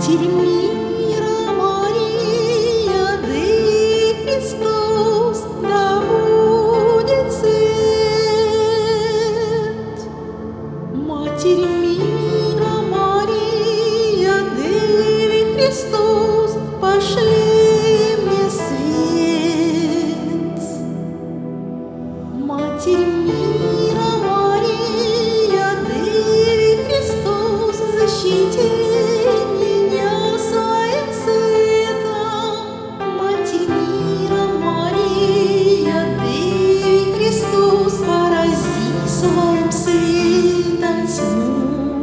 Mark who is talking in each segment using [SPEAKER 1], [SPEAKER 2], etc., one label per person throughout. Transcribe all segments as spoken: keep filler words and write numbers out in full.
[SPEAKER 1] Матерь мира Мария, Дый Христос, да будет свет. Матерь мира Мария, Дый Христос, пошли мне свет. Матерь мира Мария, Дый Христос, защити меня своим светом. Матерь мира Мария, Дый Христос, порази своим светом тьму.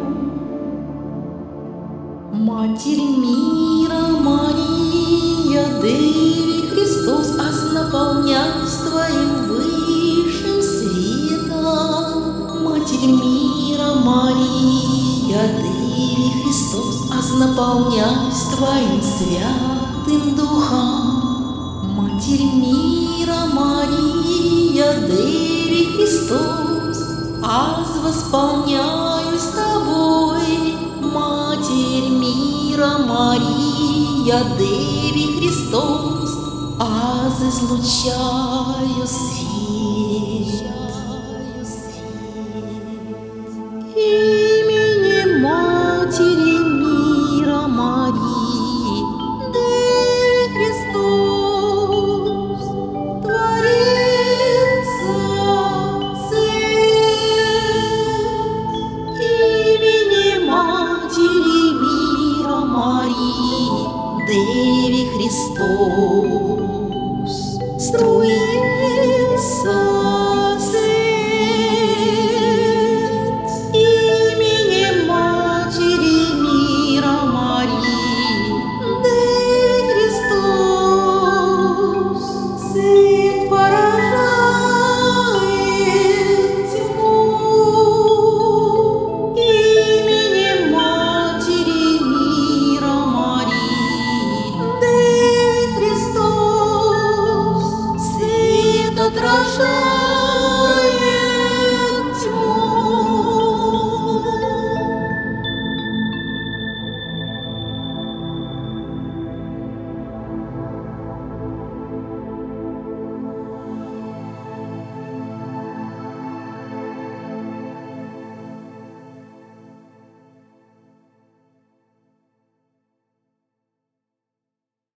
[SPEAKER 1] Матерь мира Мария, Дый Христос, аз наполняюсь твоим высшим светом. Матерь мира Мария, Дый Христос, аз наполняюсь твоим святым духом. Матерь мира Мария, Дый Христос, аз восполняюсь тобой. Матерь мира Мария, Дый Христос, аз излучаю свет. Именем Матери мира Марии, Дый Христос, творится свет. Именем Матери мира Марии, Дый Христос.